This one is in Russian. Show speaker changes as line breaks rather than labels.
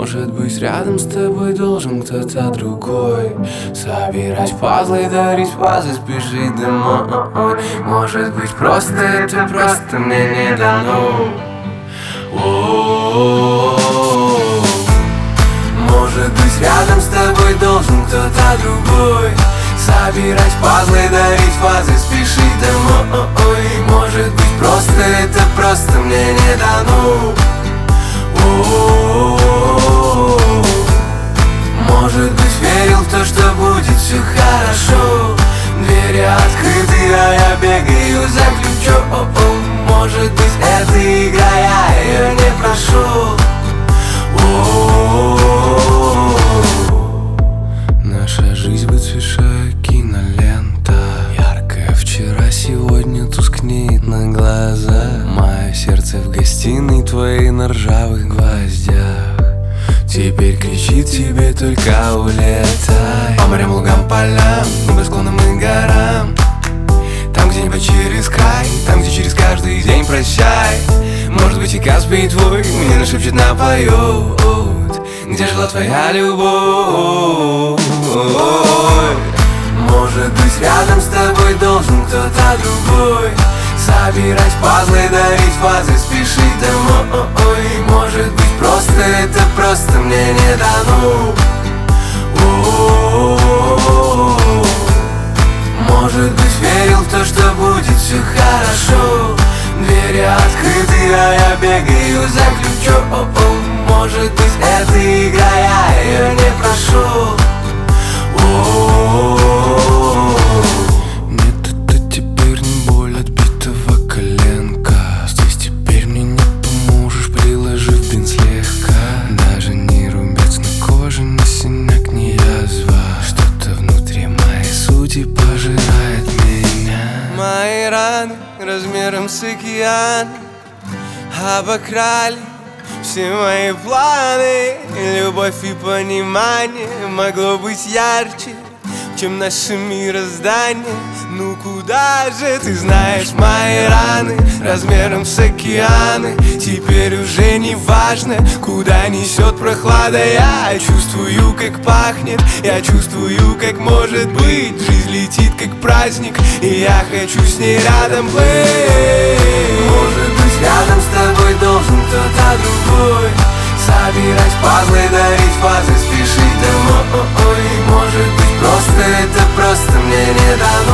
Может быть, рядом с тобой должен кто-то другой собирать пазлы, дарить фазы, спешить домой. Может быть, просто это просто мне не дано. Может быть, рядом с тобой должен кто-то другой собирать пазлы, дарить фазы, спешить домой. Может быть, просто это просто мне не дано. Может быть, верил в то, что будет все хорошо. Двери открыты, а я бегаю за ключом. Может быть, это игра, я ее не прошел. Наша жизнь выцветшая кинолента, яркая вчера, сегодня тускнеет на глаза. Мое сердце в гостиной твоей на ржавых гвоздях теперь кричит тебе только улетай. По морям, лугам, полям, по склонам и горам, там где-нибудь через край, там где через каждый день прощай. Может быть, и Каспий твой мне нашепчет, напоет, где жила твоя любовь. Может быть, рядом с тобой должен кто-то другой собирать пазлы, дарить фазы, спешить домой. Может быть, просто это просто мне не дано. Может быть, верил в то, что будет все хорошо. Двери открыты, а я бегаю за ключом. Может быть, это игра, я ее не прошел. Нет, это теперь не боль отбитого коленка. Здесь теперь мне не поможешь, приложив бинт слегка. Даже не рубец на коже, ни синяк, ни язва. Что-то внутри моей сути пожирает меня. Мои раны размером с океан обокрали все мои планы. Любовь и понимание могло быть ярче, чем наше мироздание. Ну куда же, ты знаешь, мои раны размером с океаны. Теперь уже не важно, куда несет прохлада. Я чувствую, как пахнет, я чувствую, как может быть. Жизнь летит, как праздник, и я хочу с ней рядом плыть. Может быть, рядом с тобой должен кто-то другой собирать пазлы, дарить фазы, спешить домой. Может быть, просто это просто мне не дано.